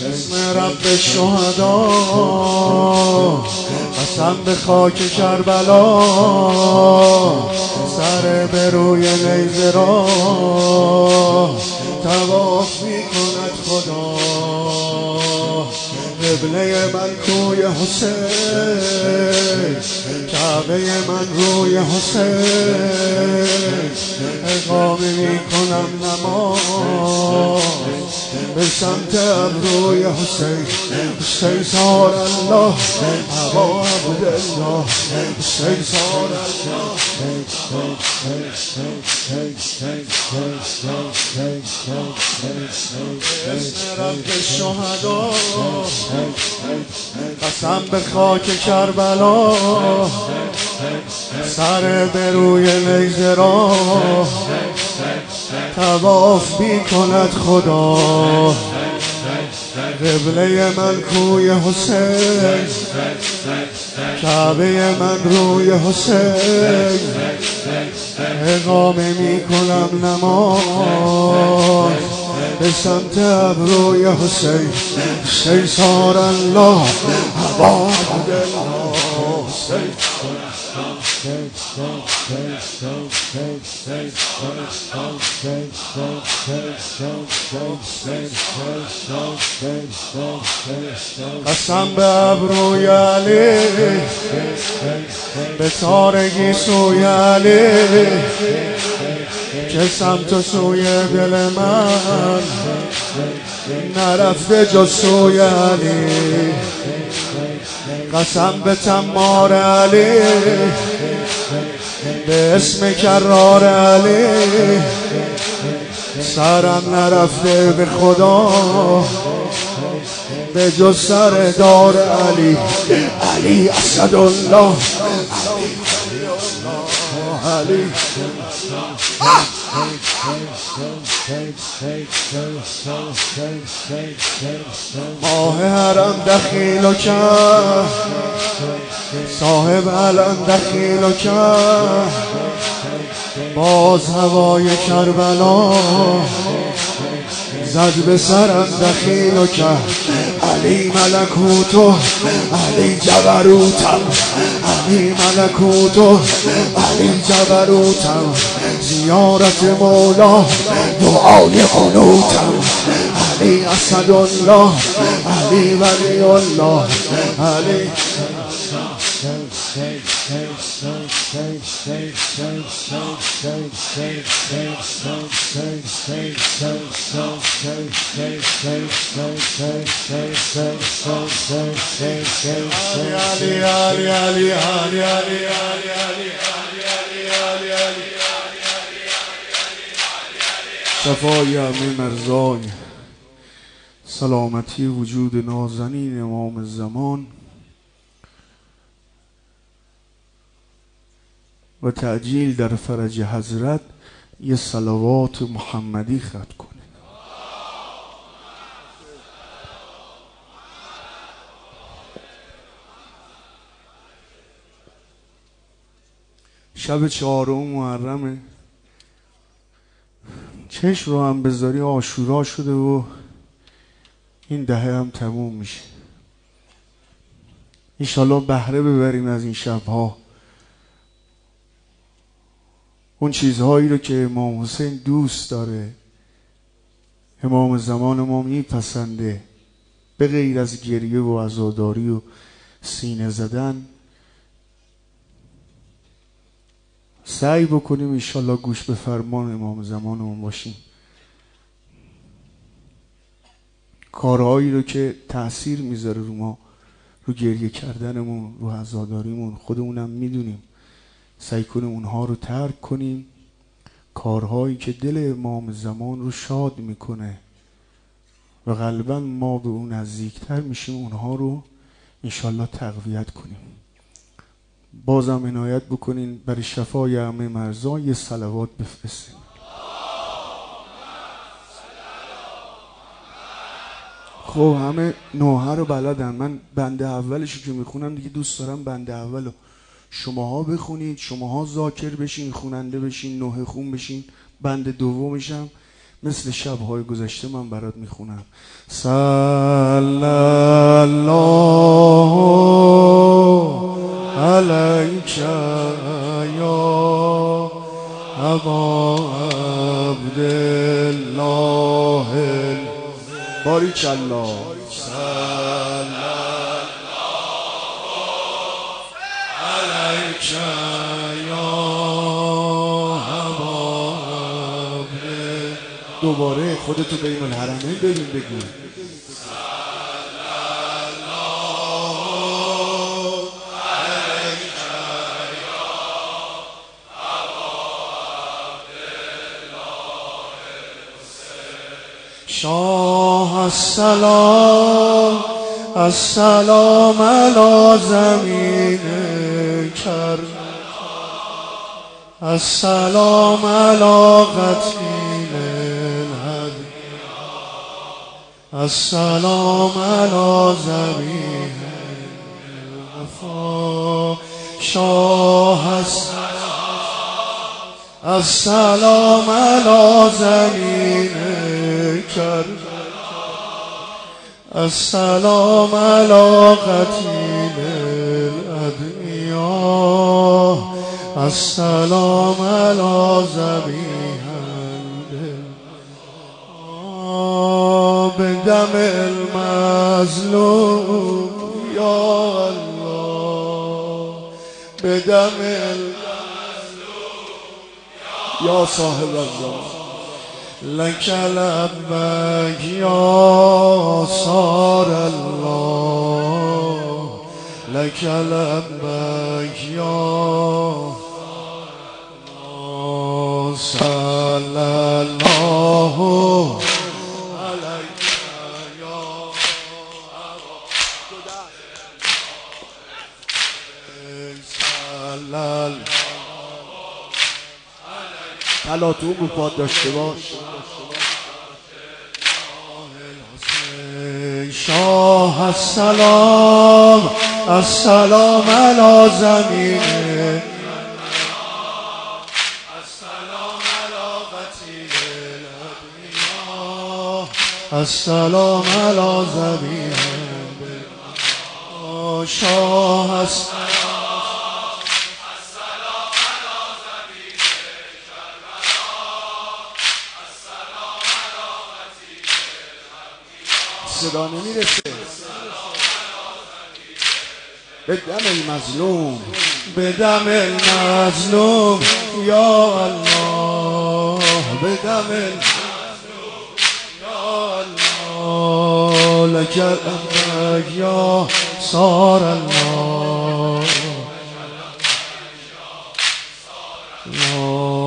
اسم رب شهدا قسم به خاک کربلا سر به روی نیزه را طواف میکند خدا قبله من کوی حسین کعبه من روی حسین اقامه میکنم نماز به سمت ابروی حسین حسین سار الله ابا عبدالله حسین سار الله اسم رب شهدا قسم به خاک کربلا سر به روی نیزه را طواف میکند خدا قبله من کوی حسین کعبه من روی حسین اقامه میکنم نماز به سمت ابروی حسین حسین سار الله ابا عبدالله حسین قسم به ابروی علی به تارگی سوی علی که سمت سوی دل من نرفته جز سوی علی قسم به تمار علی به اسم کرار علی سرم نرفته به خدا به جز سر دار علی علی اسدالله علی ماه حرم دخیل و کرد صاحب علم دخیل و کرد باز هوای کربلا زد به سرم دخیل و کرد علی ملکوتو علی جبروتم علی ملکوتو علی جبروتم زیارت مولا دعای قنوتم علی اسدالله علی ولی الله علی شفای همه مرزای سلامتی وجود نازنین امام زمان و تعجیل در فرج حضرت یه صلوات محمدی ختم کنید. شب 4 محرمه، چشم رو هم بذاری عاشورا شده و این دهه هم تموم میشه. انشالله بهره ببریم از این شبها، اون چیزهایی رو که امام حسین دوست داره، امام زمان ما میپسنده، به غیر از گریه و عزاداری و سینه زدن. سعی بکنیم انشالله گوش به فرمان امام زمانمون باشیم. کارهایی رو که تأثیر میذاره رو ما، رو گریه کردنمون، رو عزاداریمون، خودمونم میدونیم، سعی کنیم اونها رو ترک کنیم. کارهایی که دل امام زمان رو شاد میکنه و غالبا ما به اون نزدیکتر میشیم، اونها رو انشالله تقویت کنیم. بازم عنایت بکنین برای شفای همه مرزا یه صلوات بفرستیم. خب همه نوحه رو بلدن، من بنده اولشو که میخونم دیگه دوست دارم بنده اولو شماها بخونید، شماها ذاکر بشین، خوننده بشین، نوحه خون بشین. بنده دومشم مثل شبهای گذشته من برات میخونم. الله علیک یا ابا عبدالله باریک الله صلی الله علیک یا ابا عبدالله. دوباره خودتو بین الحرمین ببین بگو شاه السلام السلام علی زمین کرم السلام علی قتیل الهدی السلام علی زمین الوفا شاه السلام علی زمین کرم السلام علی قتیل الادعیاء السلام علی ذبیح بدم المظلوم یا الله بدم المظلوم یا صاحب الله لك لبیک یا صار الله لك لبیک یا صلی الله علیک یا تلاتون رو پاد داشته باش شاه السلام السلام علی زمین السلام علی قتیل الادعیاء السلام علی زمین شاه صدا نمیرسه به دم المظلوم به دم المظلوم یا الله به دم المظلوم یا الله لک الامر یا صار الله